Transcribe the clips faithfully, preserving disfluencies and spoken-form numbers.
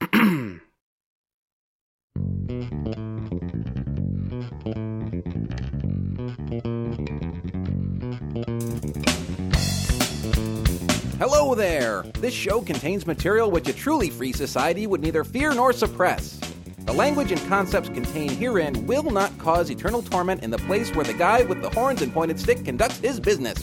Hello there! This show contains material which a truly free society would neither fear nor suppress. The language and concepts contained herein will not cause eternal torment in the place where the guy with the horns and pointed stick conducts his business.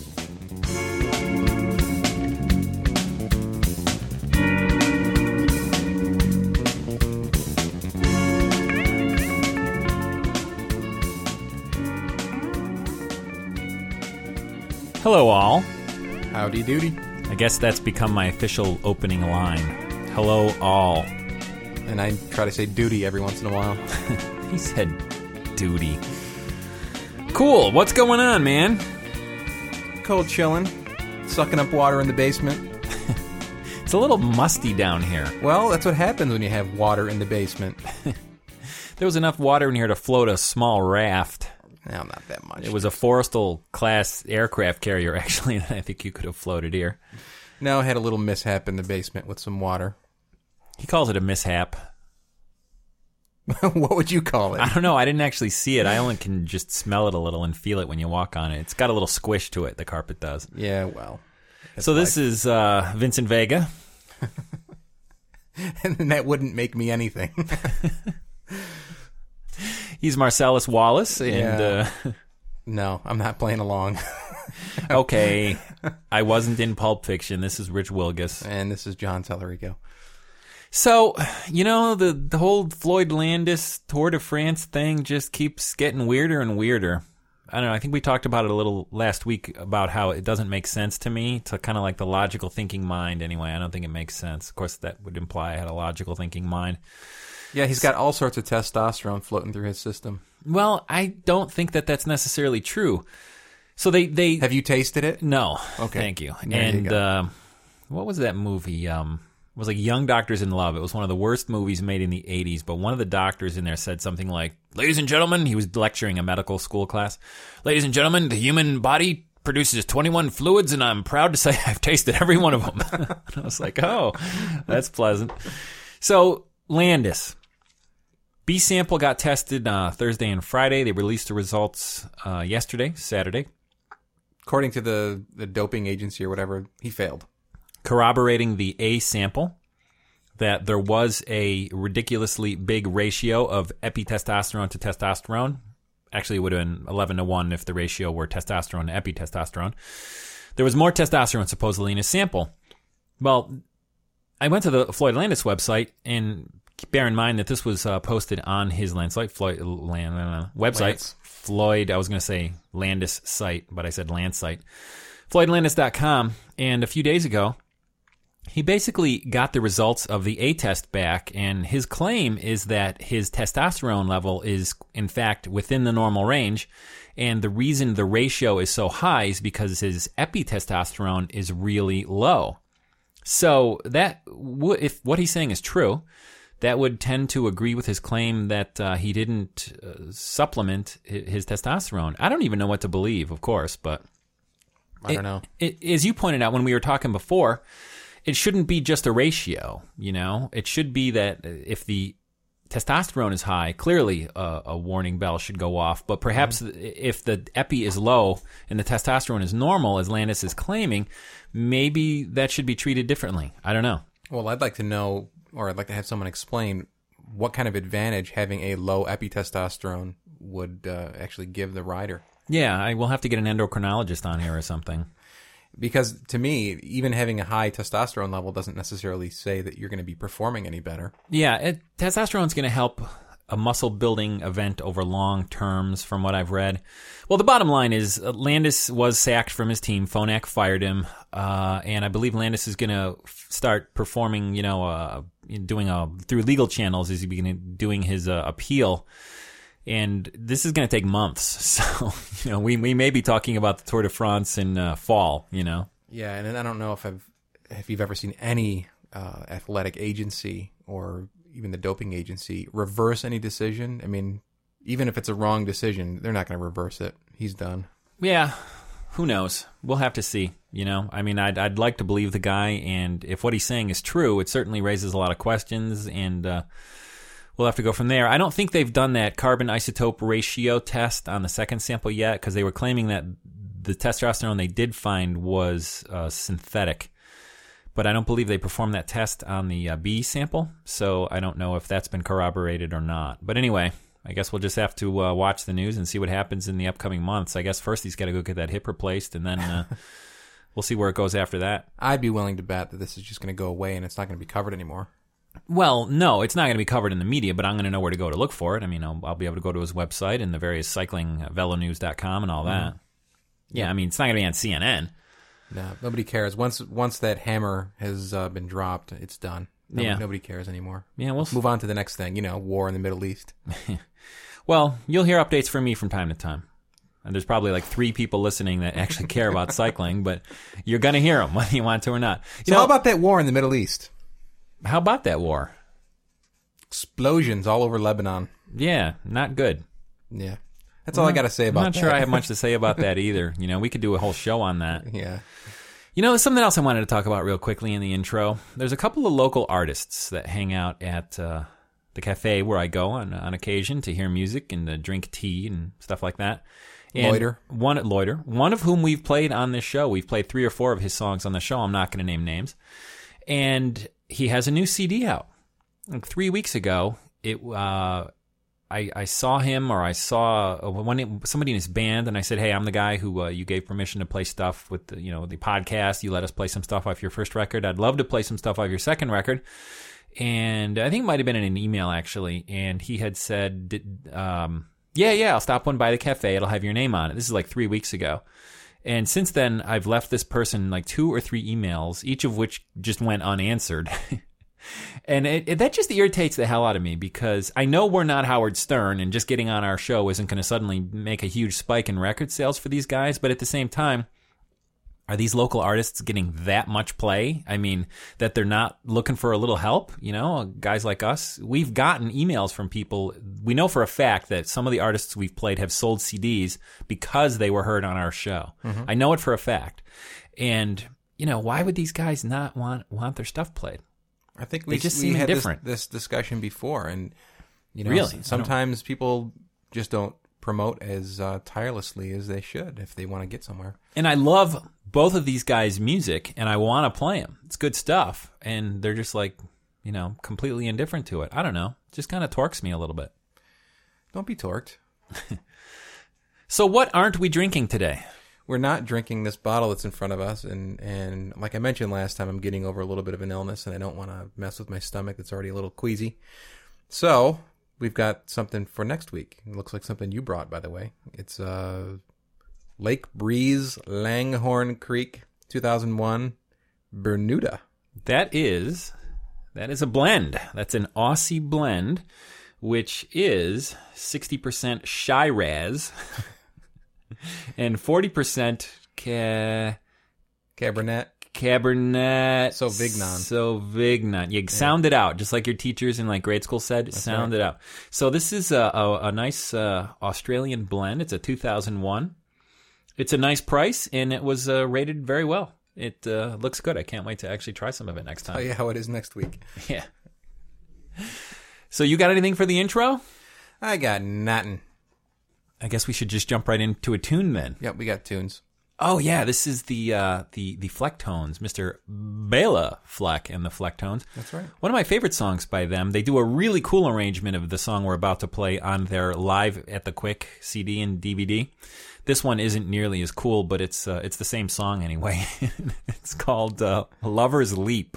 Hello, all. Howdy doody. I guess that's become my official opening line. Hello, all. And I try to say duty every once in a while. He said duty. Cool. What's going on, man? Cold chilling. Sucking up water in the basement. It's a little musty down here. Well, that's what happens when you have water in the basement. There was enough water in here to float a small raft. No, not that much. It was a Forrestal class aircraft carrier, actually, and I think you could have floated here. No, I had a little mishap in the basement with some water. He calls it a mishap. What would you call it? I don't know. I didn't actually see it. I only can just smell it a little and feel it when you walk on it. It's got a little squish to it, the carpet does. Yeah, well. So this like... is uh, Vincent Vega. And that wouldn't make me anything. He's Marcellus Wallace, and yeah. uh, no, I'm not playing along. Okay, I wasn't in Pulp Fiction. This is Rich Wilgus, and this is John Tellerico. So, you know, the the whole Floyd Landis Tour de France thing just keeps getting weirder and weirder. I don't know. I think we talked about it a little last week about how it doesn't make sense to me, to kind of like the logical thinking mind. Anyway, I don't think it makes sense. Of course, that would imply I had a logical thinking mind. Yeah, he's got all sorts of testosterone floating through his system. Well, I don't think that that's necessarily true. So they... they Have you tasted it? No. Okay. Thank you. There and you go. Uh, what was that movie? Um, it was like Young Doctors in Love. It was one of the worst movies made in the eighties, but one of the doctors in there said something like, ladies and gentlemen, he was lecturing a medical school class. Ladies and gentlemen, the human body produces twenty-one fluids, and I'm proud to say I've tasted every one of them. And I was like, oh, that's pleasant. So, Landis... B sample got tested uh, Thursday and Friday. They released the results uh, yesterday, Saturday. According to the, the doping agency or whatever, he failed. Corroborating the A sample, that there was a ridiculously big ratio of epitestosterone to testosterone. Actually, it would have been eleven to one if the ratio were testosterone to epitestosterone. There was more testosterone supposedly in his sample. Well, I went to the Floyd Landis website, and bear in mind that this was uh, posted on his land site, Floyd, land, uh, website. Lance. Floyd, I was going to say Landis site, but I said land site. Floyd Landis dot com. And a few days ago, he basically got the results of the A test back, and his claim is that his testosterone level is, in fact, within the normal range. And the reason the ratio is so high is because his epitestosterone is really low. So that, if what he's saying is true, that would tend to agree with his claim that uh, he didn't uh, supplement his testosterone. I don't even know what to believe, of course, but I don't know. It, it, as you pointed out when we were talking before, it shouldn't be just a ratio, you know? It should be that if the testosterone is high, clearly uh, a warning bell should go off, but perhaps mm-hmm. if the epi is low and the testosterone is normal, as Landis is claiming, maybe that should be treated differently. I don't know. Well, I'd like to know, or I'd like to have someone explain what kind of advantage having a low epitestosterone would uh, actually give the rider. Yeah, I will have to get an endocrinologist on here or something. Because to me, even having a high testosterone level doesn't necessarily say that you're going to be performing any better. Yeah, it, testosterone's going to help a muscle-building event over long terms, from what I've read. Well, the bottom line is uh, Landis was sacked from his team. Phonak fired him, uh, and I believe Landis is going to f- start performing, you know, uh, doing a through legal channels as he begin doing his uh, appeal. And this is going to take months, so you know we we may be talking about the Tour de France in uh, fall. You know. Yeah, and I don't know if I've if you've ever seen any uh, athletic agency or even the doping agency reverse any decision. I mean, even if it's a wrong decision, they're not going to reverse it. He's done. Yeah, who knows? We'll have to see. You know, I mean, I'd I'd like to believe the guy, and if what he's saying is true, it certainly raises a lot of questions, and uh, we'll have to go from there. I don't think they've done that carbon isotope ratio test on the second sample yet, because they were claiming that the testosterone they did find was uh, synthetic. But I don't believe they performed that test on the uh, B sample, so I don't know if that's been corroborated or not. But anyway, I guess we'll just have to uh, watch the news and see what happens in the upcoming months. I guess first he's got to go get that hip replaced, and then uh, we'll see where it goes after that. I'd be willing to bet that this is just going to go away and it's not going to be covered anymore. Well, no, it's not going to be covered in the media, but I'm going to know where to go to look for it. I mean, I'll, I'll be able to go to his website and the various cycling, uh, velonews dot com and all that. Mm. Yeah, I mean, it's not going to be on C N N. No, nobody cares. Once once that hammer has uh, been dropped, it's done. Nobody, yeah. nobody cares anymore. Yeah, we'll move on to the next thing. You know, war in the Middle East. Well, you'll hear updates from me from time to time. And there's probably like three people listening that actually care about cycling, but you're going to hear them whether you want to or not. You so know, how about that war in the Middle East? How about that war? Explosions all over Lebanon. Yeah, not good. Yeah. That's all well, I got to say about that. I'm not that. sure I have much to say about that either. You know, we could do a whole show on that. Yeah. You know, there's something else I wanted to talk about real quickly in the intro. There's a couple of local artists that hang out at uh, the cafe where I go on on occasion to hear music and to drink tea and stuff like that. And Loiter. One at Loiter. One of whom we've played on this show. We've played three or four of his songs on the show. I'm not going to name names. And he has a new C D out. Like three weeks ago, it... Uh, I, I saw him, or I saw uh, one, somebody in his band, and I said, "Hey, I'm the guy who uh, you gave permission to play stuff with, the, you know, the podcast. You let us play some stuff off your first record. I'd love to play some stuff off your second record." And I think it might have been in an email actually. And he had said, um, "Yeah, yeah, I'll stop one by the cafe. It'll have your name on it." This is like three weeks ago. And since then, I've left this person like two or three emails, each of which just went unanswered. And it, it, that just irritates the hell out of me, because I know we're not Howard Stern, and just getting on our show isn't going to suddenly make a huge spike in record sales for these guys. But at the same time, are these local artists getting that much play? I mean, that they're not looking for a little help? You know, guys like us, we've gotten emails from people. We know for a fact that some of the artists we've played have sold C Ds because they were heard on our show. Mm-hmm. I know it for a fact. And, you know, why would these guys not want, want their stuff played? I think we they just we seem had different. This, this discussion before, and you know, really? sometimes people just don't promote as uh, tirelessly as they should if they want to get somewhere. And I love both of these guys' music, and I want to play them. It's good stuff, and they're just like, you know, completely indifferent to it. I don't know, it just kind of torques me a little bit. Don't be torqued. So, what aren't we drinking today? We're not drinking this bottle that's in front of us, and, and like I mentioned last time, I'm getting over a little bit of an illness, and I don't want to mess with my stomach that's already a little queasy. So, we've got something for next week. It looks like something you brought, by the way. It's uh, Lake Breeze Langhorne Creek two thousand one Bermuda. That is, that is a blend. That's an Aussie blend, which is sixty percent Shiraz. And forty percent ca- Cabernet. Cabernet Sauvignon. Sauvignon. You yeah. sound it out, just like your teachers in like grade school said. That's sound right. it out. So this is a, a, a nice uh, Australian blend. It's a two thousand one. It's a nice price, and it was uh, rated very well. It uh, looks good. I can't wait to actually try some of it next time. Oh yeah, how it is next week. Yeah. So you got anything for the intro? I got nothing. I guess we should just jump right into a tune then. Yep, we got tunes. Oh yeah, this is the uh, the the Flecktones, Mister Bela Fleck and the Flecktones. That's right. One of my favorite songs by them. They do a really cool arrangement of the song we're about to play on their Live at the Quick C D and D V D. This one isn't nearly as cool, but it's uh, it's the same song anyway. It's called uh, Lover's Leap.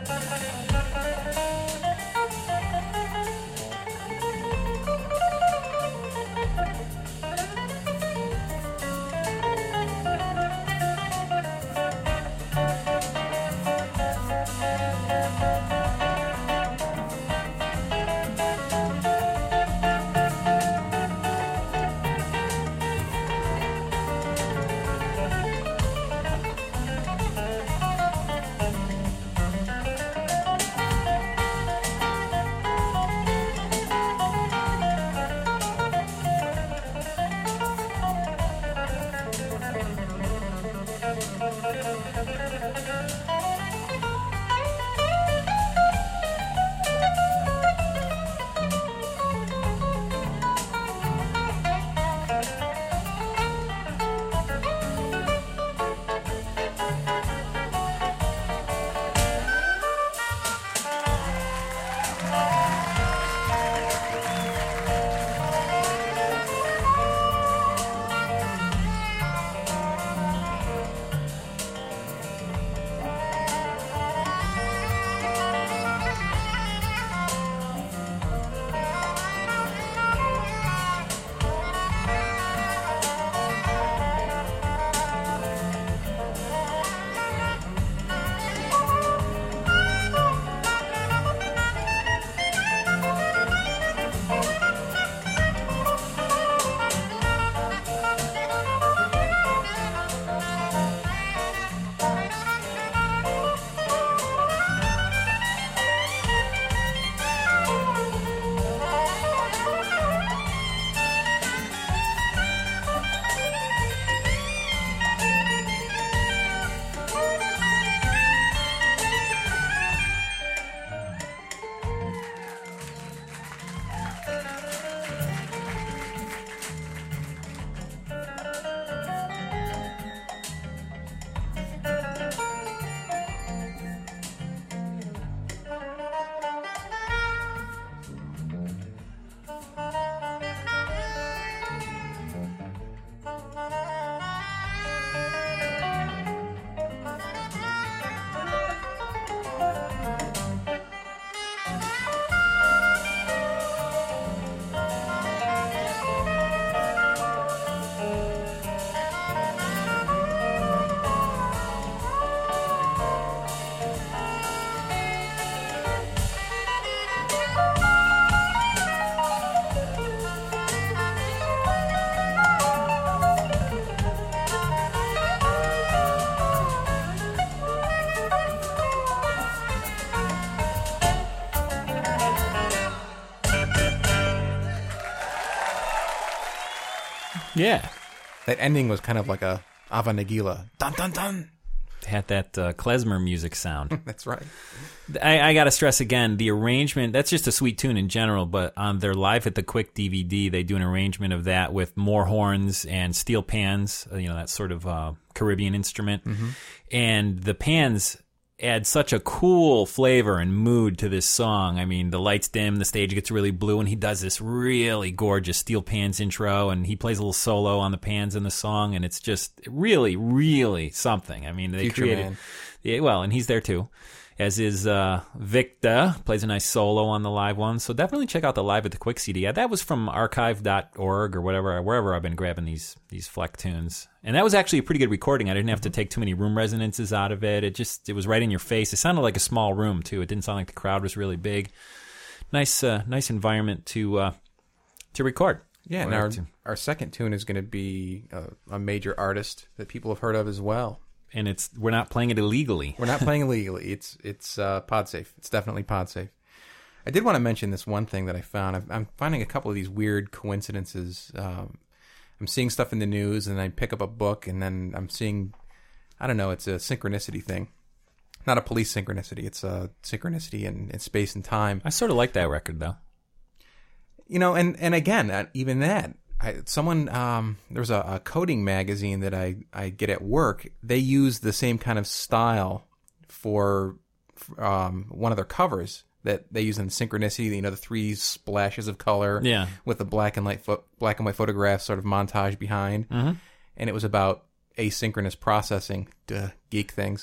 Yeah. That ending was kind of like a Ava Nagila. Dun, dun, dun. Had that uh, klezmer music sound. That's right. I, I got to stress again, the arrangement, that's just a sweet tune in general, but on their Live at the Quick D V D, they do an arrangement of that with more horns and steel pans, you know, that sort of uh, Caribbean instrument. Mm-hmm. And the pans add such a cool flavor and mood to this song. I mean, the lights dim, the stage gets really blue, and he does this really gorgeous steel pans intro, and he plays a little solo on the pans in the song, and it's just really, really something. I mean, they Future created... Man. Yeah, well, and he's there too. As is uh, Victor, plays a nice solo on the live one. So definitely check out the Live at the Quick C D. Yeah, that was from archive dot org or whatever, wherever I've been grabbing these these Fleck tunes. And that was actually a pretty good recording. I didn't have to take too many room resonances out of it. It just it was right in your face. It sounded like a small room too. It didn't sound like the crowd was really big. Nice, uh, nice environment to uh, to record. Yeah, and our our second tune is going to be a, a major artist that people have heard of as well. And it's we're not playing it illegally. We're not playing illegally. It's it's uh, PodSafe. It's definitely PodSafe. I did want to mention this one thing that I found. I'm, I'm finding a couple of these weird coincidences. Um, I'm seeing stuff in the news, and I pick up a book, and then I'm seeing, I don't know, it's a synchronicity thing. Not a police synchronicity. It's a synchronicity in, in space and time. I sort of like that record, though. You know, and, and again, uh, even that. I, someone um, there's a, a coding magazine that I, I get at work. They use the same kind of style for um, one of their covers that they use in Synchronicity. You know, the three splashes of color, yeah, with the black and light fo- black and white photograph sort of montage behind. Mm-hmm. And it was about asynchronous processing, duh, geek things.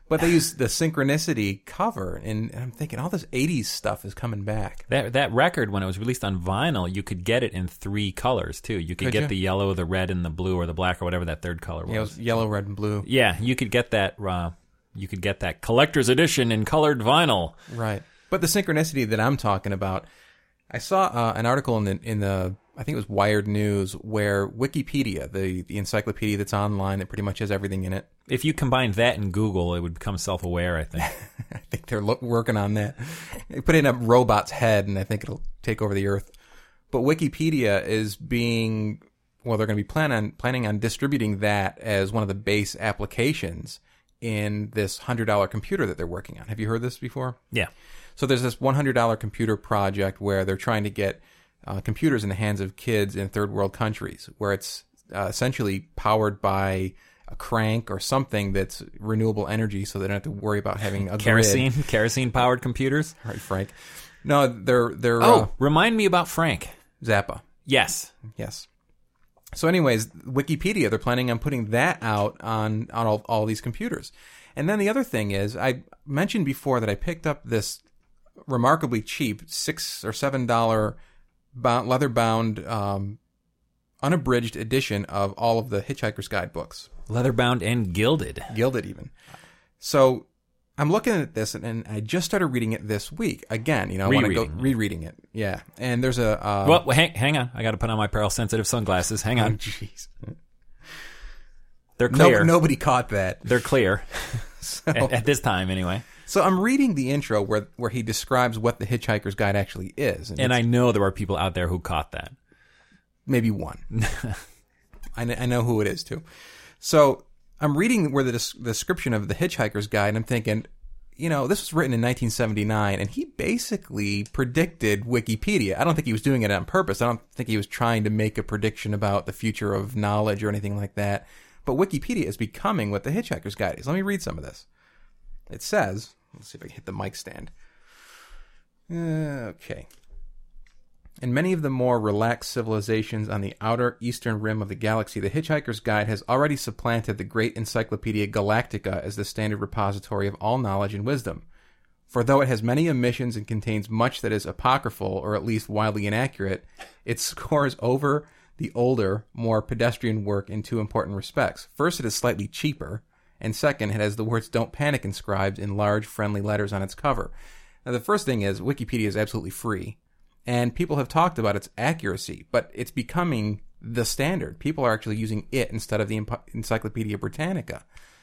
But they use the Synchronicity cover, and I'm thinking all this eighties stuff is coming back. That that record, when it was released on vinyl, you could get it in three colors, too. You could, Could get you? the yellow, the red, and the blue, or the black, or whatever that third color was. Yeah, it was yellow, red, and blue. Yeah, you could get that uh, you could get that collector's edition in colored vinyl. Right. But the Synchronicity that I'm talking about, I saw uh, an article in the, in the, I think it was Wired News, where Wikipedia, the, the encyclopedia that's online that pretty much has everything in it. If you combine that and Google, it would become self-aware, I think. I think they're lo- working on that. They put it in a robot's head, and I think it'll take over the earth. But Wikipedia is being, well, they're going to be plan on, planning on distributing that as one of the base applications in this one hundred dollar computer that they're working on. Have you heard this before? Yeah. So there's this one hundred dollar computer project where they're trying to get uh, computers in the hands of kids in third world countries, where it's uh, essentially powered by a crank or something that's renewable energy, so they don't have to worry about having a Kerosene, grid. kerosene-powered computers. Right, Frank. No, they're they're Oh, uh, remind me about Frank. Zappa. Yes. Yes. So, anyways, Wikipedia, they're planning on putting that out on on all, all these computers. And then the other thing is, I mentioned before that I picked up this remarkably cheap six or seven dollar bound, leather bound um, unabridged edition of all of the Hitchhiker's Guide books, Leatherbound and gilded. gilded even. So I'm looking at this, and, and I just started reading it this week again. You know, I want to go Rereading. rereading it. Yeah, and there's a uh, Well, hang, hang on. I got to put on my peril-sensitive sunglasses. Hang oh, on. jeez, They're no, clear. nobody caught that. They're clear. So, at, at this time, anyway. so I'm reading the intro where where he describes what the Hitchhiker's Guide actually is, And it's I know there are people out there who caught that. maybe one. I, kn- I know who it is too. So I'm reading where the des- description of the Hitchhiker's Guide, and I'm thinking, you know, this was written in nineteen seventy-nine, and he basically predicted Wikipedia. I don't think he was doing it on purpose. I don't think he was trying to make a prediction about the future of knowledge or anything like that. But Wikipedia is becoming what the Hitchhiker's Guide is. Let me read some of this. It says, let's see if I can hit the mic stand. Uh, okay. In many of the more relaxed civilizations on the outer eastern rim of the galaxy, the Hitchhiker's Guide has already supplanted the great Encyclopedia Galactica as the standard repository of all knowledge and wisdom. For though it has many omissions and contains much that is apocryphal, or at least wildly inaccurate, it scores over the older, more pedestrian work in two important respects. First, it is slightly cheaper, and second, it has the words "Don't Panic" inscribed in large, friendly letters on its cover. Now, the first thing is, Wikipedia is absolutely free. And people have talked about its accuracy, but it's becoming the standard. People are actually using it instead of the Encyclopedia Britannica.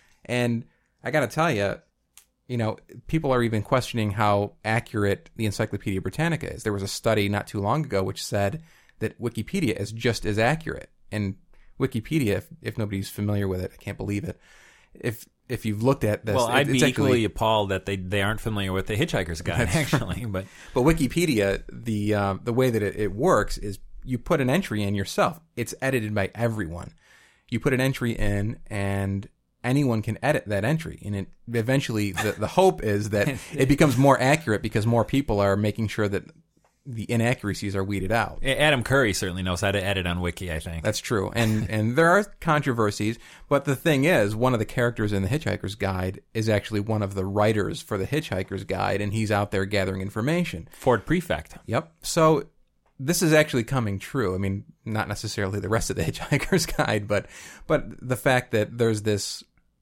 And I got to tell you, you know, people are even questioning how accurate the Encyclopedia Britannica is. There was a study not too long ago which said that Wikipedia is just as accurate. And Wikipedia, if, if nobody's familiar with it, I can't believe it. If if you've looked at this, Well, it, I'd it's be actually, equally appalled that they, they aren't familiar with the Hitchhiker's Guide, actually. But But Wikipedia, the uh, the way that it, it works is you put an entry in yourself. It's edited by everyone. You put an entry in, and anyone can edit that entry. And it eventually, the, the hope is that it becomes more accurate because more people are making sure that the inaccuracies are weeded out. Adam Curry certainly knows how to edit on Wiki, I think. That's true. And and there are controversies, but the thing is, one of the characters in the Hitchhiker's Guide is actually one of the writers for the Hitchhiker's Guide, and he's out there gathering information. Ford Prefect. Yep. So this is actually coming true. I mean, not necessarily the rest of the Hitchhiker's Guide, but but the fact that there's this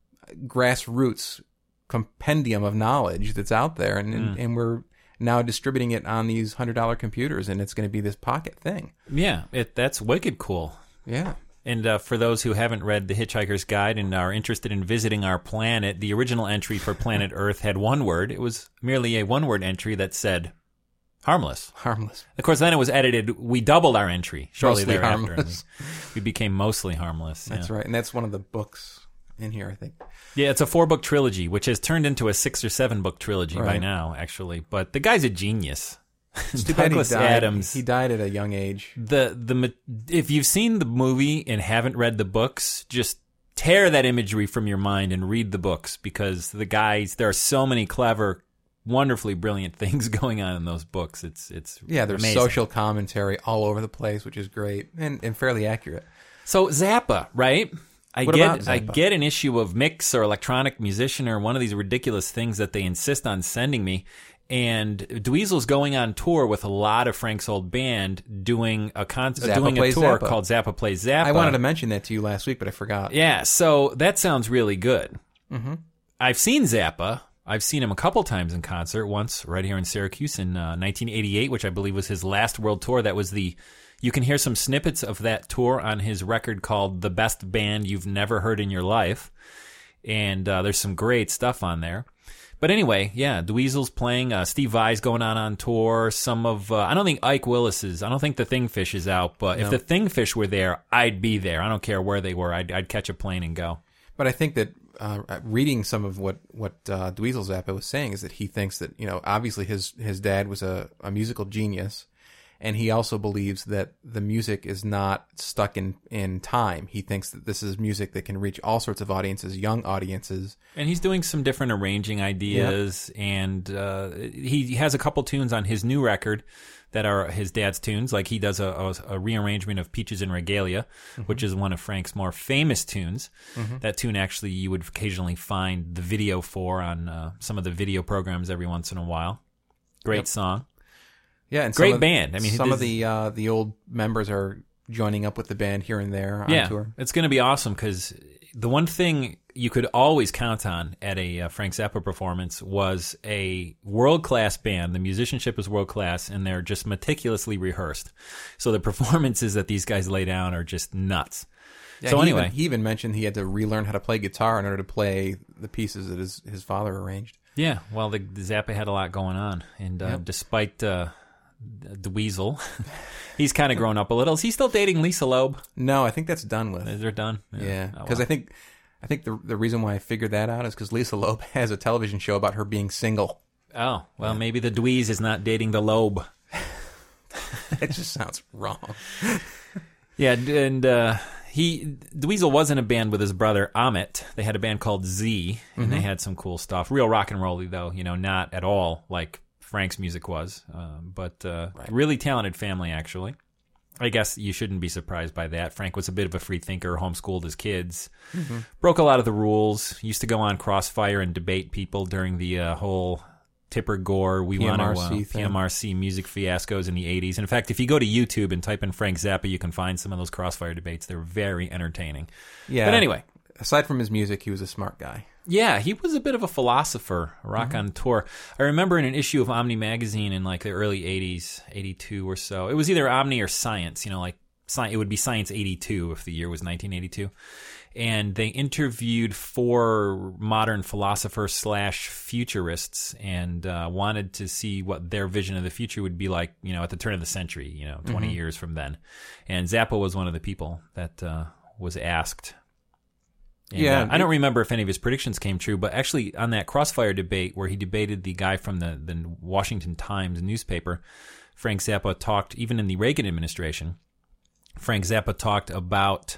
grassroots compendium of knowledge that's out there, and and, and we're now distributing it on these one hundred dollar computers, and it's going to be this pocket thing. Yeah, it that's wicked cool. Yeah. And uh, for those who haven't read The Hitchhiker's Guide and are interested in visiting our planet, the original entry for planet Earth had one word. It was merely a one-word entry that said, harmless. Harmless. Of course, then it was edited. We doubled our entry shortly Mostly thereafter. harmless. We, we became mostly harmless. That's yeah. right. And that's one of the books in here, I think. Yeah, it's a four-book trilogy, which has turned into a six- or seven-book trilogy by Right. now, actually. But the guy's a genius. It's too bad he Douglas died. Adams. He died at a young age. The the ma- if you've seen the movie and haven't read the books, just tear that imagery from your mind and read the books, because the guys, there are so many clever, wonderfully brilliant things going on in those books. It's it's Yeah, there's amazing. social commentary all over the place, which is great and, and fairly accurate. So Zappa, right? I What about get I Zappa? get an issue of Mix or Electronic Musician or one of these ridiculous things that they insist on sending me. And Dweezil's going on tour with a lot of Frank's old band doing a con- Zappa doing a Plays tour Zappa. called Zappa Plays Zappa. I wanted to mention that to you last week, but I forgot. Yeah, so that sounds really good. Mm-hmm. I've seen Zappa. I've seen him a couple times in concert. Once right here in Syracuse in uh, nineteen eighty-eight, which I believe was his last world tour. That was the. You can hear some snippets of that tour on his record called "The Best Band You've Never Heard in Your Life," and uh, there's some great stuff on there. But anyway, yeah, Dweezil's playing. Uh, Steve Vai's going on on tour. Some of uh, I don't think Ike Willis is. I don't think the Thingfish is out. But No. if the Thingfish were there, I'd be there. I don't care where they were. I'd, I'd catch a plane and go. But I think that uh, reading some of what what uh, Dweezil Zappa was saying is that he thinks that, you know, obviously his his dad was a, a musical genius, and he also believes that the music is not stuck in, in time. He thinks that this is music that can reach all sorts of audiences, young audiences. And he's doing some different arranging ideas, and uh, he has a couple tunes on his new record that are his dad's tunes. Like he does a, a, a rearrangement of Peaches and Regalia, mm-hmm. which is one of Frank's more famous tunes. Mm-hmm. That tune actually you would occasionally find the video for on uh, some of the video programs every once in a while. Great yep. song. Yeah, and great some of, band. I mean, some this, of the uh, the old members are joining up with the band here and there on yeah, tour. It's going to be awesome because the one thing you could always count on at a uh, Frank Zappa performance was a world-class band. The musicianship is world-class, and they're just meticulously rehearsed. So the performances that these guys lay down are just nuts. Yeah, so he anyway. Even, he even mentioned he had to relearn how to play guitar in order to play the pieces that his, his father arranged. Yeah, well, the, the Zappa had a lot going on. And uh, yep. despite uh, Dweezil, he's kind of grown up a little. Is he still dating Lisa Loeb? No, I think that's done with. Is there done? Yeah, because yeah. oh, well. I think... I think the the reason why I figured that out is because Lisa Loeb has a television show about her being single. Oh, well, yeah. maybe the Dweez is not dating the Loeb. It just sounds wrong. Yeah, and uh, he Dweezil was in a band with his brother Amit. They had a band called Z, and mm-hmm. they had some cool stuff. Real rock and rolly, though, you know, not at all like Frank's music was, uh, but uh, right. really talented family, actually. I guess you shouldn't be surprised by that. Frank was a bit of a free thinker, homeschooled his kids, mm-hmm. broke a lot of the rules, used to go on Crossfire and debate people during the uh, whole Tipper Gore, we want to uh, P M R C music fiascos in the eighties. In fact, if you go to YouTube and type in Frank Zappa, you can find some of those Crossfire debates. They're very entertaining. Yeah. But anyway. Aside from his music, he was a smart guy. Yeah, he was a bit of a philosopher, rock mm-hmm. on tour. I remember in an issue of Omni magazine in like the early eighties, eighty-two or so. It was either Omni or Science, you know, like it would be Science eighty-two if the year was nineteen eighty-two. And they interviewed four modern philosophers slash futurists and uh, wanted to see what their vision of the future would be like, you know, at the turn of the century, you know, twenty mm-hmm. years from then. And Zappa was one of the people that uh, was asked. And, yeah, uh, I don't remember if any of his predictions came true, but actually on that Crossfire debate where he debated the guy from the, the Washington Times newspaper, Frank Zappa talked, even in the Reagan administration, Frank Zappa talked about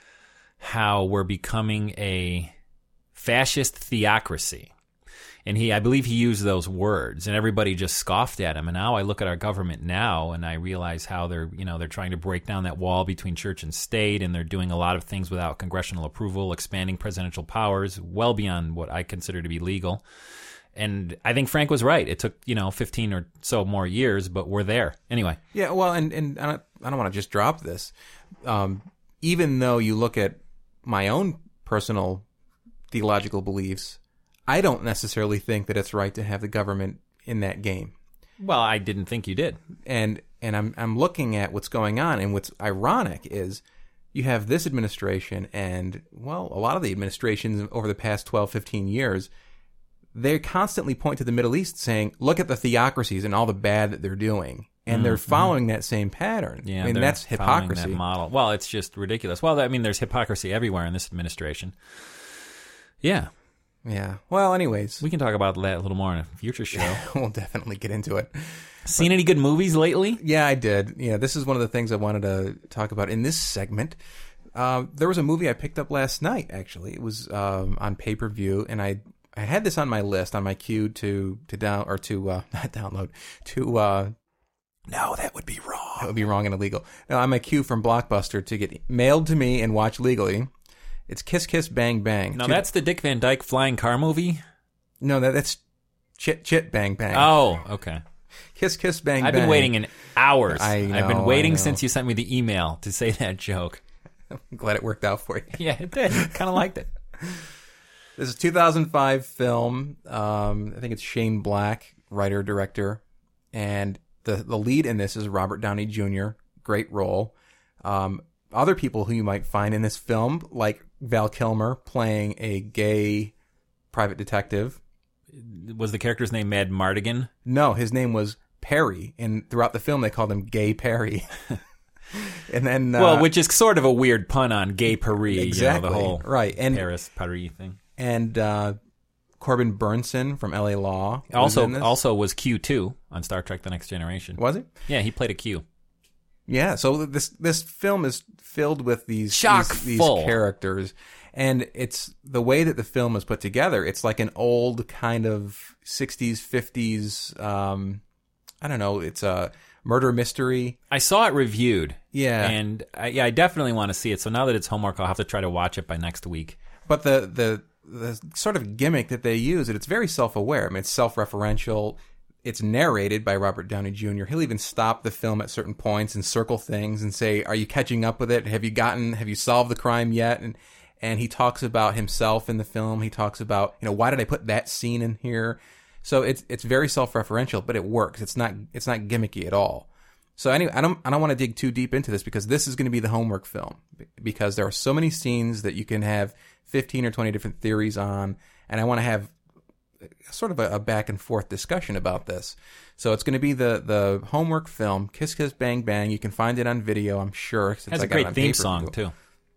how we're becoming a fascist theocracy. And he, I believe he used those words, and everybody just scoffed at him. And now I look at our government now, and I realize how they're, you know, they're trying to break down that wall between church and state, and they're doing a lot of things without congressional approval, expanding presidential powers well beyond what I consider to be legal. And I think Frank was right. It took, you know, fifteen or so more years, but we're there. Anyway. Yeah, well, and, and I don't, I don't want to just drop this. Um, even though you look at my own personal theological beliefs, I don't necessarily think that it's right to have the government in that game. Well, I didn't think you did. And and I'm I'm looking at what's going on, and what's ironic is you have this administration and, well, a lot of the administrations over the past twelve, fifteen years, they constantly point to the Middle East saying, look at the theocracies and all the bad that they're doing. And mm-hmm. they're following that same pattern. Yeah, I mean, that's hypocrisy. That model. Well, it's just ridiculous. Well, I mean, there's hypocrisy everywhere in this administration. Yeah. Yeah. Well, anyways. We can talk about that a little more in a future show. We'll definitely get into it. Seen but, any good movies lately? Yeah, I did. Yeah, this is one of the things I wanted to talk about in this segment. Uh, there was a movie I picked up last night, actually. It was um, on pay-per-view, and I I had this on my list, on my queue to to down or to uh, not download to. Uh, no, that would be wrong. That would be wrong and illegal. No, on my queue from Blockbuster to get mailed to me and watch legally. It's Kiss Kiss Bang Bang. Now, Two- that's the Dick Van Dyke flying car movie? No, that, that's Chit Chit Bang Bang. Oh, okay. Kiss Kiss Bang I've Bang. been waiting in hours. I know, I've been I waiting know. since you sent me the email to say that joke. I'm glad it worked out for you. Yeah, it did. Kind of liked it. This is a two thousand five film. Um, I think it's Shane Black, writer, director. And the, the lead in this is Robert Downey Junior Great role. Um, other people who you might find in this film, like Val Kilmer playing a gay private detective. Was the character's name Mad Mardigan? No, his name was Perry. And throughout the film, they called him Gay Perry. And then, uh, Well, which is sort of a weird pun on Gay Paris. exactly, You know, the whole right. And Paris, Paris thing. and uh, Corbin Burnson from L A Law was Also, in this. also was Q two on Star Trek: The Next Generation. Was it? Yeah, he played a Q. Yeah. So this this film is filled with these Chock these, these full. characters, and it's the way that the film is put together. It's like an old kind of sixties, fifties. Um, I don't know. It's a murder mystery. I saw it reviewed. Yeah. And I, yeah, I definitely want to see it. So now that it's homework, I'll have to try to watch it by next week. But the the the sort of gimmick that they use, and it's very self-aware. I mean, it's self-referential. It's narrated by Robert Downey Junior He'll even stop the film at certain points and circle things and say, "Are you catching up with it? Have you gotten? Have you solved the crime yet?" And and he talks about himself in the film. He talks about, you know, why did I put that scene in here? So it's it's very self-referential, but it works. It's not it's not gimmicky at all. So anyway, I don't I don't want to dig too deep into this because this is going to be the homework film, because there are so many scenes that you can have fifteen or twenty different theories on, and I want to have sort of a, a back and forth discussion about this. So it's going to be the the homework film, Kiss Kiss Bang Bang. You can find it on video, I'm sure. It has a great theme song too.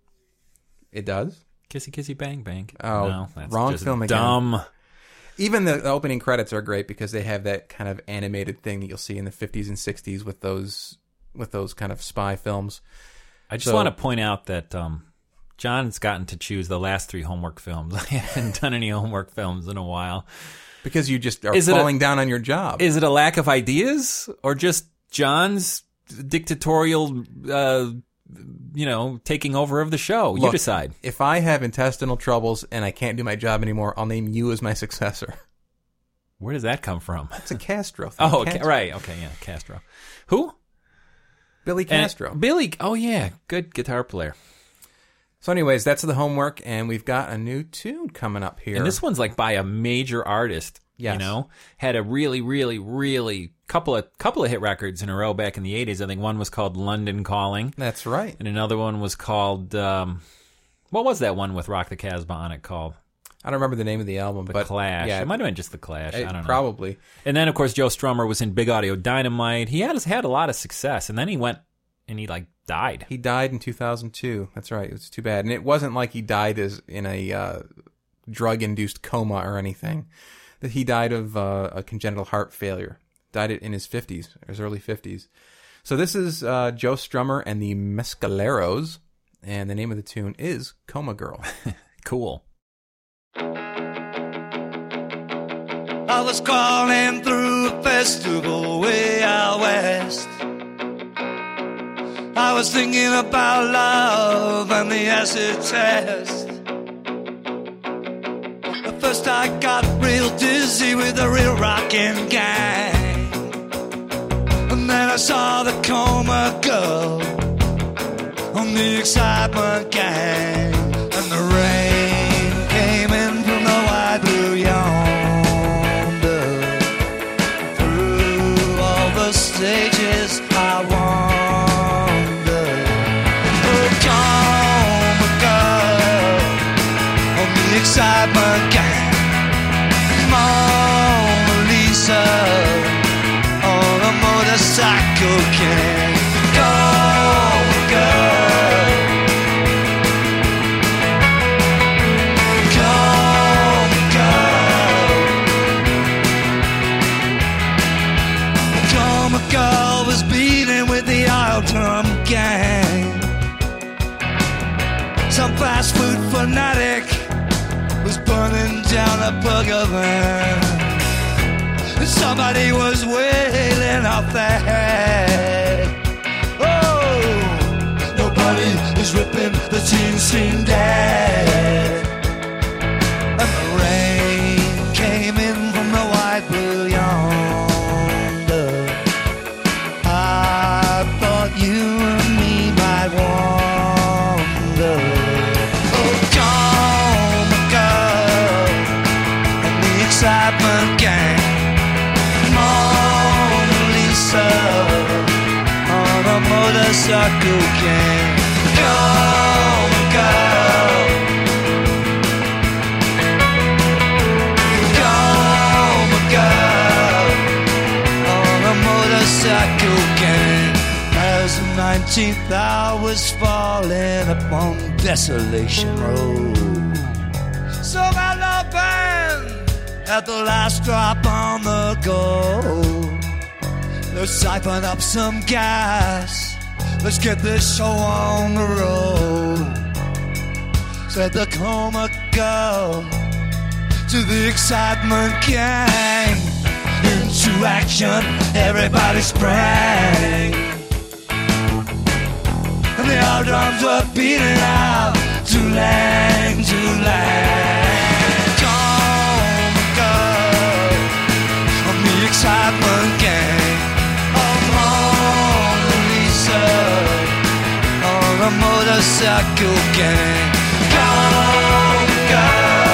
It does? Kissy Kissy Bang Bang. Oh, no, that's wrong just film again. dumb. Even the, the opening credits are great because they have that kind of animated thing that you'll see in the fifties and sixties with those with those kind of spy films. I just So- want to point out that um, John's gotten to choose the last three homework films. I haven't done any homework films in a while. Because you just are Is it falling a- down on your job. Is it a lack of ideas or just John's dictatorial, uh, you know, taking over of the show? You Look, decide. If I have intestinal troubles and I can't do my job anymore, I'll name you as my successor. Where does that come from? It's a Castro thing. Oh, okay, Castro. right. Okay, yeah, Castro. Who? Billy And- Castro. Billy. Oh, yeah. Good guitar player. So anyways, that's the homework, and we've got a new tune coming up here. And this one's like by a major artist. Yes. You know, had a really, really, really couple of couple of hit records in a row back in the eighties. I think one was called London Calling, That's right. and another one was called um, what was that one with Rock the Casbah on it called? I don't remember the name of the album, The but Clash. Yeah, It might have been just The Clash. it- I don't know. probably. And then, of course, Joe Strummer was in Big Audio Dynamite. He had had a lot of success, and then he went and he like died. He died in two thousand two. That's right. It was too bad, and it wasn't like he died as in a uh, drug-induced coma or anything. That he died of uh, a congenital heart failure. Died in his fifties, his early fifties. So this is uh, Joe Strummer and the Mescaleros, and the name of the tune is Coma Girl. Cool. I was crawling through a festival way out west. I was thinking about love and the acid test. At first I got real dizzy with the real rockin' gang. And then I saw the Coma Girl on the excitement gang. And the rain came in from the wide blue yonder. Through all the stages I wander. Oh, Coma Girl on the excitement gang. Mona Lisa on a motorcycle gang. Coma Girl, Coma Girl. Coma Girl was beating with the oil drum gang. Some fast food fanatic was burning down a burger van. Somebody was wailing off their head. Oh, nobody is ripping the the teen seemed dead. And the rain came in from the white blue yonder. I thought you and me might wander. Oh, come and go, and the excitement gang. Mona Lisa on a motorcycle gang. Come and go, come and go on a motorcycle gang. As the nineteenth hour was falling upon Desolation Road, so my love band at the last drop on the go. Let's siphon up some gas, let's get this show on the road. Said the coma girl to the excitement gang. Into action, everybody sprang, and the old drums were beating out. Too-lang, too-lang. Come and go on the excitement gang. Oh, Mona Lisa on a motorcycle gang. Come and go.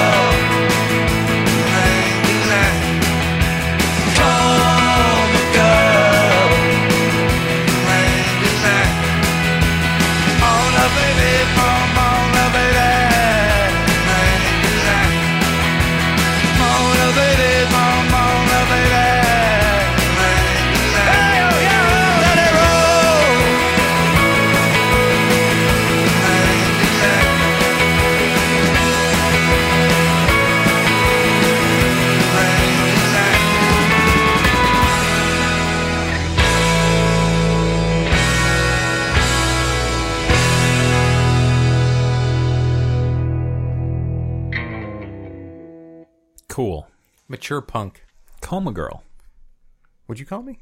Lang-lang. Come and go. Lang-lang. Mona, baby, Mona, baby. Lang-lang. Mona, baby, Mona, baby. Lang-lang. Hey, oh, yeah, let it roll. Lang-lang. Lang-lang. Cool. Mature punk. Coma Girl. Would you call me?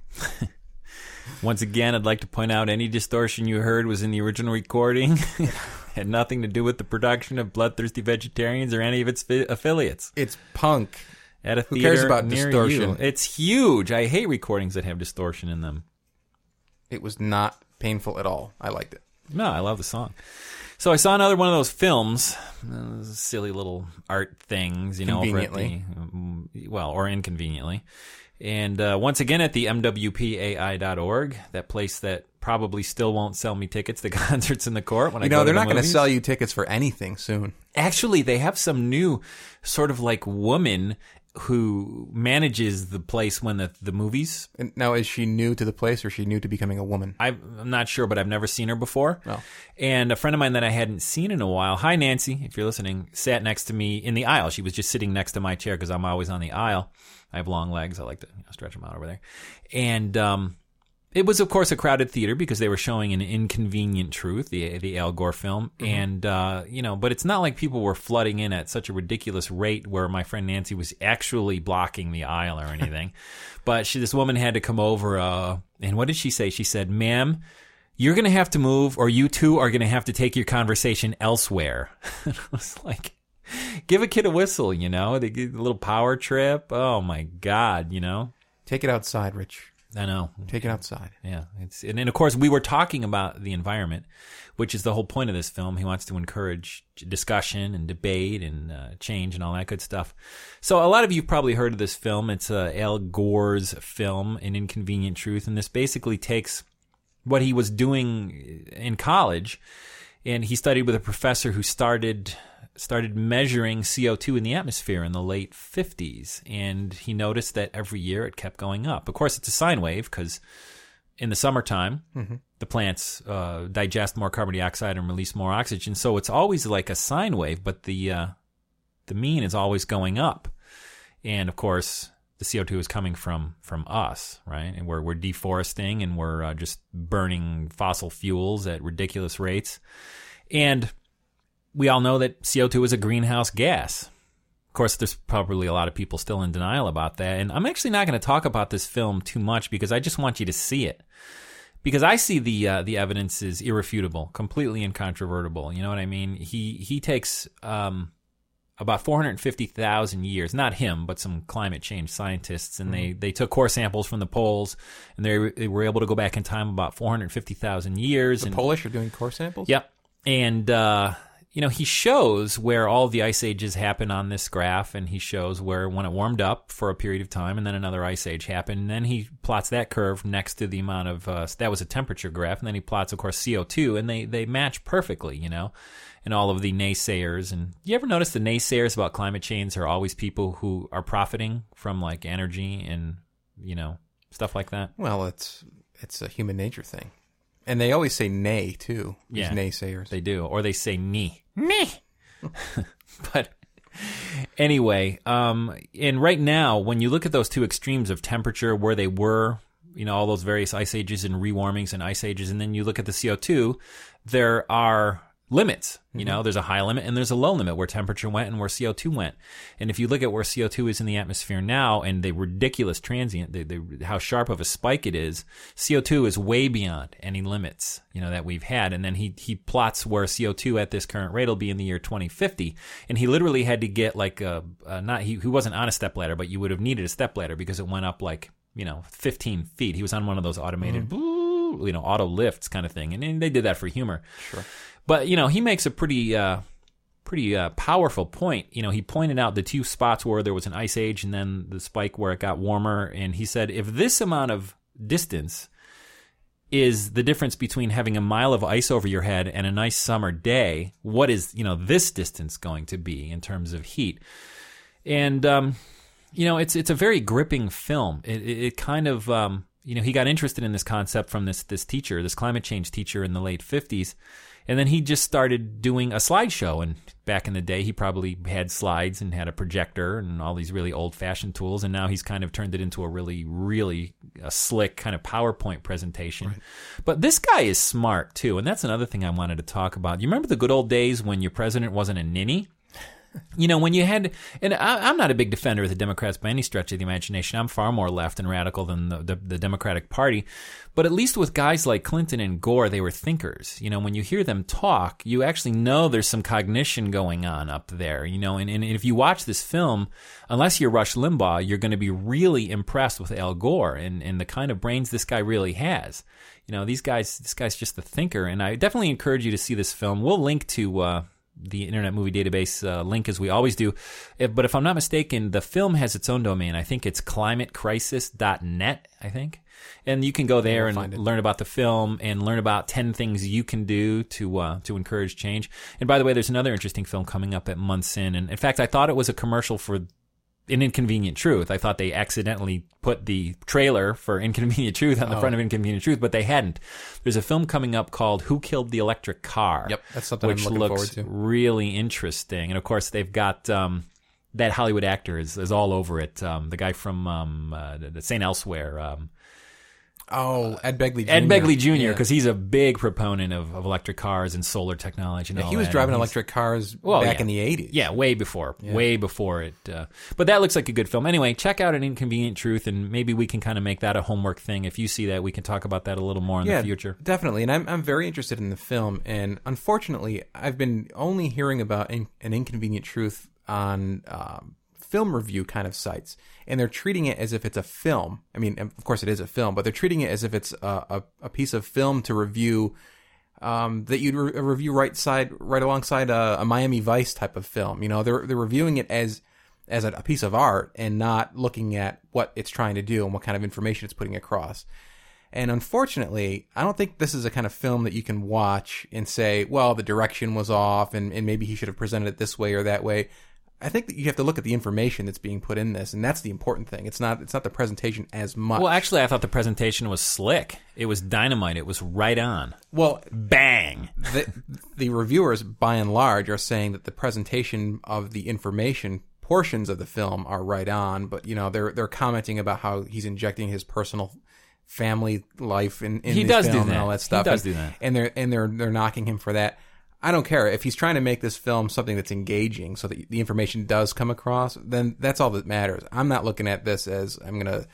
Once again, I'd like to point out any distortion you heard was in the original recording. Had nothing to do with the production of Bloodthirsty Vegetarians or any of its fi- affiliates. It's punk. At a Who theater cares about near distortion? you. It's huge. I hate recordings that have distortion in them. It was not painful at all. I liked it. No, I love the song. So I saw another one of those films, uh, silly little art things, you know, over at Conveniently. the, um, well, or inconveniently. And uh, once again at the M W P A I dot org, that place that probably still won't sell me tickets to concerts in the court when I You go know, to they're the not going to movies. sell you tickets for anything soon. Actually, they have some new sort of like woman who manages the place when the, the movies. And now, is she new to the place or is she new to becoming a woman? I, I'm not sure, but I've never seen her before. Oh. And a friend of mine that I hadn't seen in a while, hi Nancy, if you're listening, sat next to me in the aisle. She was just sitting next to my chair because I'm always on the aisle. I have long legs. I like to you know, stretch them out over there. And um, it was, of course, a crowded theater because they were showing An Inconvenient Truth, the the Al Gore film. Mm-hmm. And, uh, you know, but it's not like people were flooding in at such a ridiculous rate where my friend Nancy was actually blocking the aisle or anything. But she, this woman had to come over, uh, and what did she say? She said, ma'am, you're going to have to move, or you two are going to have to take your conversation elsewhere. And I was like, give a kid a whistle, you know? They get a little power trip. Oh, my God, you know? Take it outside, Rich. I know. Take it outside. Yeah. It's and, and, of course, we were talking about the environment, which is the whole point of this film. He wants to encourage discussion and debate and uh, change and all that good stuff. So a lot of you have probably heard of this film. It's uh, Al Gore's film, An Inconvenient Truth, and this basically takes what he was doing in college, and he studied with a professor who started started measuring C O two in the atmosphere in the late fifties, and he noticed that every year it kept going up. Of course, it's a sine wave because in the summertime, mm-hmm. the plants uh, digest more carbon dioxide and release more oxygen, so it's always like a sine wave, but the uh, the mean is always going up. And, of course, the C O two is coming from from us, right? And we're, we're deforesting and we're uh, just burning fossil fuels at ridiculous rates. And we all know that C O two is a greenhouse gas. Of course, there's probably a lot of people still in denial about that. And I'm actually not going to talk about this film too much because I just want you to see it. because I see the uh, the evidence is irrefutable, completely incontrovertible. You know what I mean? He he takes um, about four hundred fifty thousand years, not him, but some climate change scientists, and mm-hmm. they, they took core samples from the poles, and they, they were able to go back in time about four hundred fifty thousand years. The and, Polish are doing core samples? Yep. And, uh, you know, he shows where all of the ice ages happen on this graph, and he shows where when it warmed up for a period of time, and then another ice age happened, and then he plots that curve next to the amount of, uh, that was a temperature graph, and then he plots, of course, C O two, and they, they match perfectly, you know, and all of the naysayers. And you ever notice the naysayers about climate change are always people who are profiting from, like, energy and, you know, stuff like that? Well, it's it's a human nature thing. And they always say nay, too, these yeah, naysayers. They do. Or they say nee. Nee! But anyway, um, and right now, when you look at those two extremes of temperature, where they were, you know, all those various ice ages and rewarmings and ice ages, and then you look at the C O two, there are limits. You mm-hmm. know, there's a high limit and there's a low limit where temperature went and where C O two went. And if you look at where C O two is in the atmosphere now and the ridiculous transient, the, the, how sharp of a spike it is, C O two is way beyond any limits, you know, that we've had. And then he, he plots where C O two at this current rate will be in the year twenty fifty. And he literally had to get like a, a not, he, he wasn't on a stepladder, but you would have needed a stepladder because it went up like, you know, fifteen feet. He was on one of those automated, mm-hmm. you know, auto lifts kind of thing. And, and they did that for humor. Sure. But, you know, he makes a pretty uh, pretty uh, powerful point. You know, he pointed out the two spots where there was an ice age and then the spike where it got warmer. And he said, if this amount of distance is the difference between having a mile of ice over your head and a nice summer day, what is, you know, this distance going to be in terms of heat? And, um, you know, it's it's a very gripping film. It, it, it kind of, um, you know, he got interested in this concept from this this teacher, this climate change teacher in the late fifties. And then he just started doing a slideshow. And back in the day, he probably had slides and had a projector and all these really old-fashioned tools. And now he's kind of turned it into a really, really a slick kind of PowerPoint presentation. Right. But this guy is smart, too. And that's another thing I wanted to talk about. You remember the good old days when your president wasn't a ninny? You know, when you had, and I, I'm not a big defender of the Democrats by any stretch of the imagination. I'm far more left and radical than the, the, the Democratic Party. But at least with guys like Clinton and Gore, they were thinkers. You know, when you hear them talk, you actually know there's some cognition going on up there. You know, and, and if you watch this film, unless you're Rush Limbaugh, you're going to be really impressed with Al Gore and, and the kind of brains this guy really has. You know, these guys, this guy's just a thinker. And I definitely encourage you to see this film. We'll link to uh, the Internet Movie Database uh, link as we always do. If, but if I'm not mistaken, the film has its own domain. I think it's climate crisis dot net, I think. And you can go there and learn about the film and learn about ten things you can do to uh, to encourage change. And by the way, there's another interesting film coming up at Months In. And in fact, I thought it was a commercial for An Inconvenient Truth. I thought they accidentally put the trailer for Inconvenient Truth on the oh. front of Inconvenient Truth, but they hadn't. There's a film coming up called Who Killed the Electric Car? Yep, that's something which I'm looking looks forward to. Really interesting. And of course, they've got um, that Hollywood actor is, is all over it. Um, the guy from um, uh, the Saint Elsewhere. Um, Oh, Ed Begley Junior Ed Begley Junior, because yeah. he's a big proponent of, of electric cars and solar technology. And yeah, all he was that. driving electric cars well, back yeah. in the eighties. Yeah, way before. Yeah. Way before it. Uh, but that looks like a good film. Anyway, check out An Inconvenient Truth, and maybe we can kind of make that a homework thing. If you see that, we can talk about that a little more in yeah, the future. Definitely. And I'm I'm very interested in the film. And unfortunately, I've been only hearing about in, An Inconvenient Truth on um, film review kind of sites. And they're treating it as if it's a film. I mean, of course it is a film, but they're treating it as if it's a, a, a piece of film to review um, that you'd re- review right side, right alongside a, a Miami Vice type of film. You know, they're they're reviewing it as as a, a piece of art and not looking at what it's trying to do and what kind of information it's putting across. And unfortunately, I don't think this is a kind of film that you can watch and say, well, the direction was off and, and maybe he should have presented it this way or that way. I think that you have to look at the information that's being put in this, and that's the important thing. It's not it's not the presentation as much. Well, actually, I thought the presentation was slick. It was dynamite. It was right on. Well, bang. The, the reviewers, by and large, are saying that the presentation of the information portions of the film are right on, but you know they're they're commenting about how he's injecting his personal family life in, in he his does film do that. and all that stuff. He does and, do that, and they're and they're they're knocking him for that. I don't care. If he's trying to make this film something that's engaging so that the information does come across, then that's all that matters. I'm not looking at this as I'm going to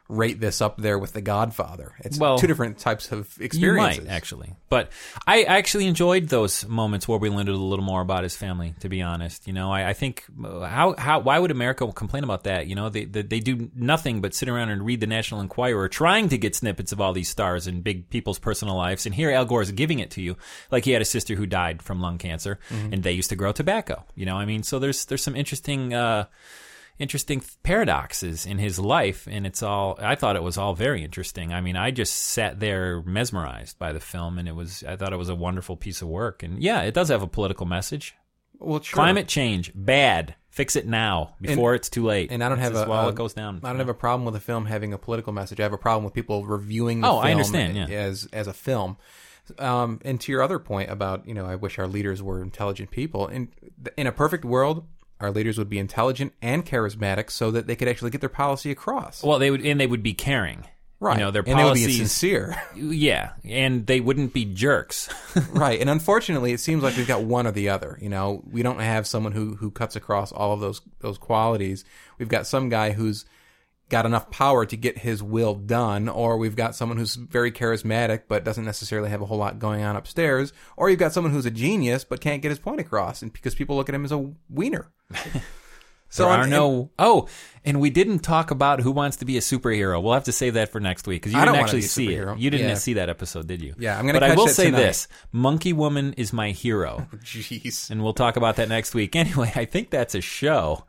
rate this up there with The Godfather. It's Well, two different types of You experiences. might, actually. But I actually enjoyed those moments where we learned a little more about his family, to be honest. You know, I, I think, uh, how, how, why would America complain about that? You know, they, they they do nothing but sit around and read the National Enquirer, trying to get snippets of all these stars and big people's personal lives. And here Al Gore is giving it to you. Like he had a sister who died from lung cancer, mm-hmm. and they used to grow tobacco. You know, I mean, so there's, there's some interesting... Uh, interesting paradoxes in his life, and it's all I thought it was all very interesting. I mean, I just sat there mesmerized by the film, and it was I thought it was a wonderful piece of work. And yeah, it does have a political message. Well, sure. Climate change, bad. Fix it now before and, it's too late. And I don't have That's a while uh, it goes down. I don't have a problem with a film having a political message. I have a problem with people reviewing the oh, film I understand, yeah. as as a film. Um, and to your other point about, you know, I wish our leaders were intelligent people. In in a perfect world, our leaders would be intelligent and charismatic so that they could actually get their policy across. Well, they would, and they would be caring. Right. You know, their and policies, they would be sincere. Yeah, and they wouldn't be jerks. Right. And unfortunately, it seems like we've got one or the other. You know, we don't have someone who, who cuts across all of those those qualities. We've got some guy who's got enough power to get his will done, or we've got someone who's very charismatic but doesn't necessarily have a whole lot going on upstairs, or you've got someone who's a genius but can't get his point across, and because people look at him as a wiener. So there are no. Oh, and we didn't talk about Who Wants to Be a Superhero. We'll have to save that for next week because you I didn't don't actually wanna be a see it. superhero. You didn't Yeah. see that episode, did you? Yeah, I'm gonna But I catch will that say tonight. this: Monkey Woman is my hero, Jeez. and we'll talk about that next week. Anyway, I think that's a show.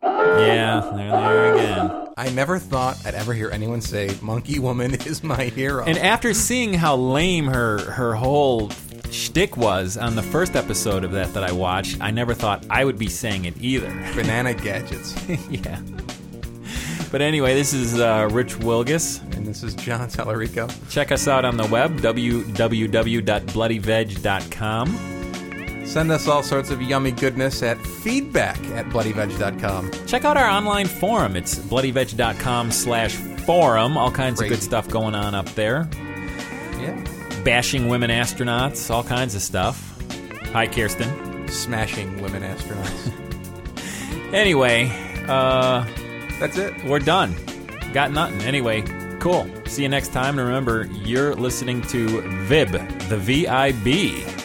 Yeah, there, there again. I never thought I'd ever hear anyone say Monkey Woman is my hero. And after seeing how lame her her whole shtick was on the first episode of that that I watched, I never thought I would be saying it either. Banana gadgets. Yeah. But anyway, this is uh, Rich Wilgus. And this is John Tallarico. Check us out on the web, w w w dot bloody veg dot com. Send us all sorts of yummy goodness at feedback at bloody veg dot com. Check out our online forum. It's bloody veg dot com slash forum. All kinds Crazy. of good stuff going on up there. Yeah. Bashing women astronauts, all kinds of stuff. Hi, Kirsten. Smashing women astronauts. Anyway, uh, That's it. we're done. Got nothing. Anyway, cool. See you next time. And remember, you're listening to V I B, the V I B.